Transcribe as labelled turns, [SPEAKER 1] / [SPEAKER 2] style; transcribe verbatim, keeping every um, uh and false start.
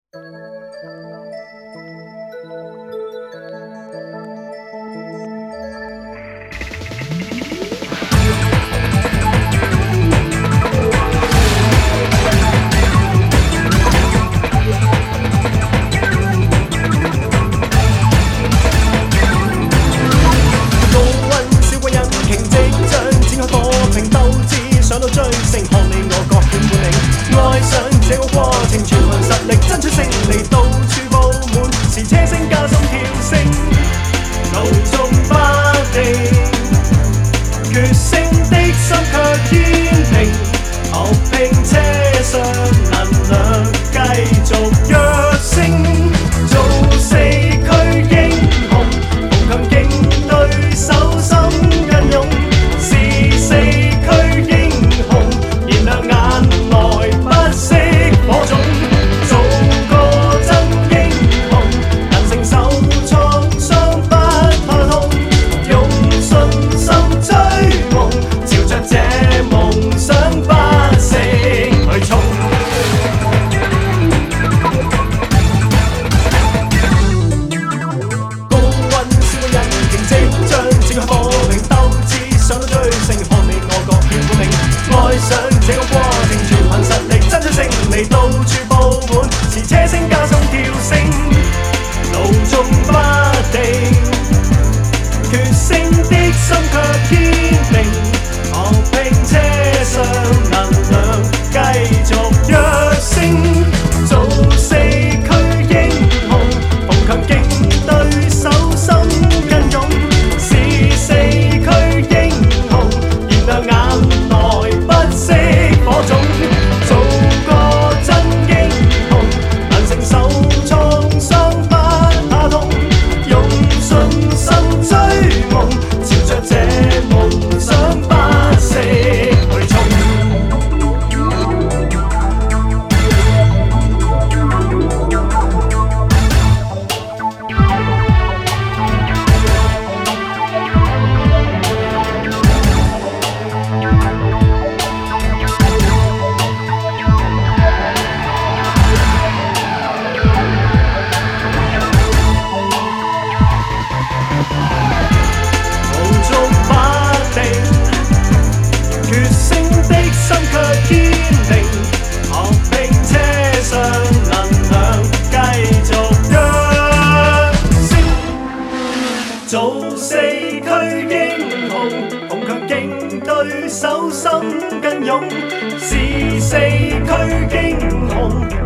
[SPEAKER 1] 上到追星，看你我各顯本領，愛上這個過程，全憑實力爭取勝利，到處佈滿是車聲加心跳聲，路縱不定，決勝的心卻堅定，學拼車上能量繼續躍升，做四區英雄，逢強勁對手心更勇，是四區英雄。眼內不熄火種，做個真英雄，能承受創傷不怕痛，用信心追夢，朝着這夢想不息去衝。高溫燒嘅引擎即將展開火拼，鬥志上到最勝，看你我各顯本領，愛上這個過程，全憑實力爭取勝利，到處佈滿是車聲加心跳聲，路縱不定，決勝的心卻堅定，學拼車上能量繼續躍升，做四區英雄，逢強勁對手心更勇，是四區英雄，燃亮眼內不熄火種，做個真英雄，能承受創傷不怕痛，用信心追夢，朝着這夢想不息去衝。做四區英雄，逢強勁對手心更勇，是四區英雄。